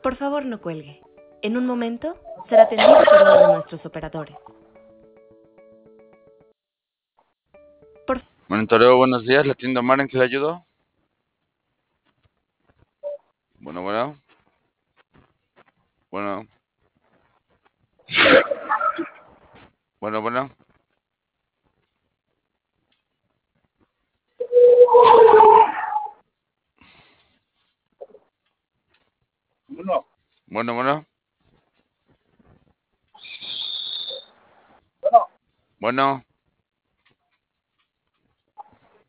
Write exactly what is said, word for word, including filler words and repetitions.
Por favor, no cuelgue. En un momento será atendido por uno de nuestros operadores. Por... Monitoreo, buenos días. ¿La tienda Omar en qué le ayudo? Bueno, bueno. Bueno. Bueno, bueno. Bueno. Bueno, bueno. Bueno. Bueno.